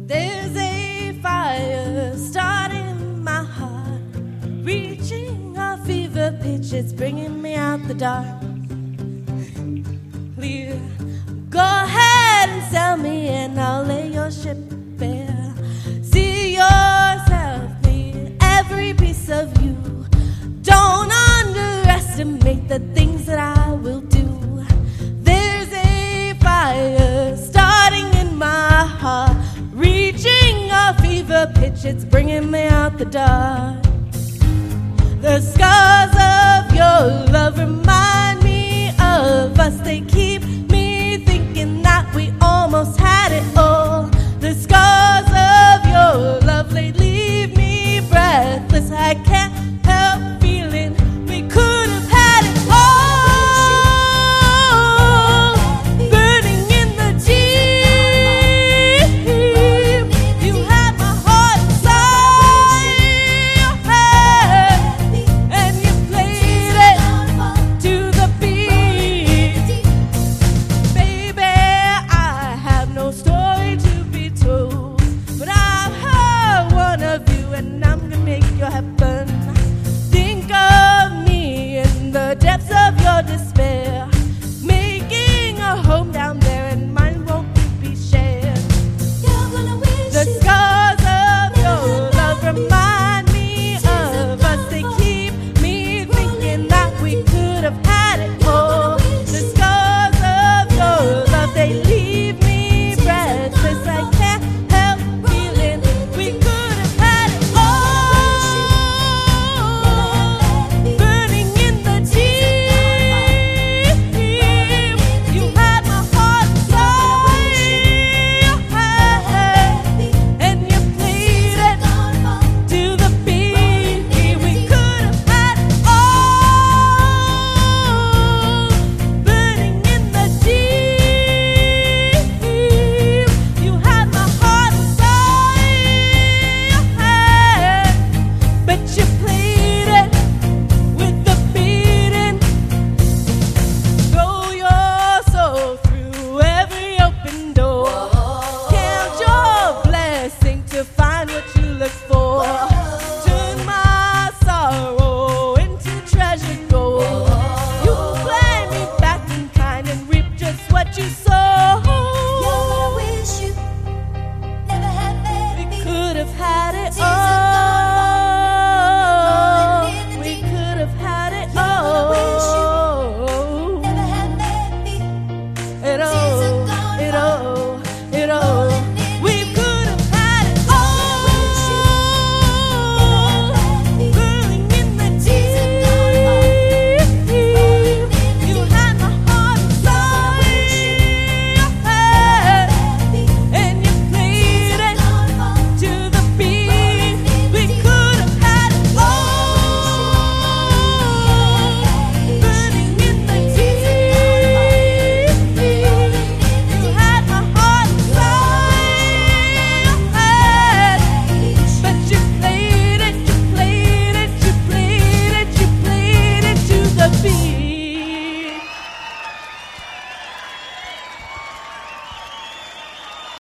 There's a fire starting in my heart, reaching a fever pitch, it's bringing me out the dark. Please go ahead and sell me and I'll lay your ship bare. See yourself, please, every piece of you. Don't underestimate the things that I will do. There's a fire starting in my heart, reaching a fever pitch, it's bringing me out the dark.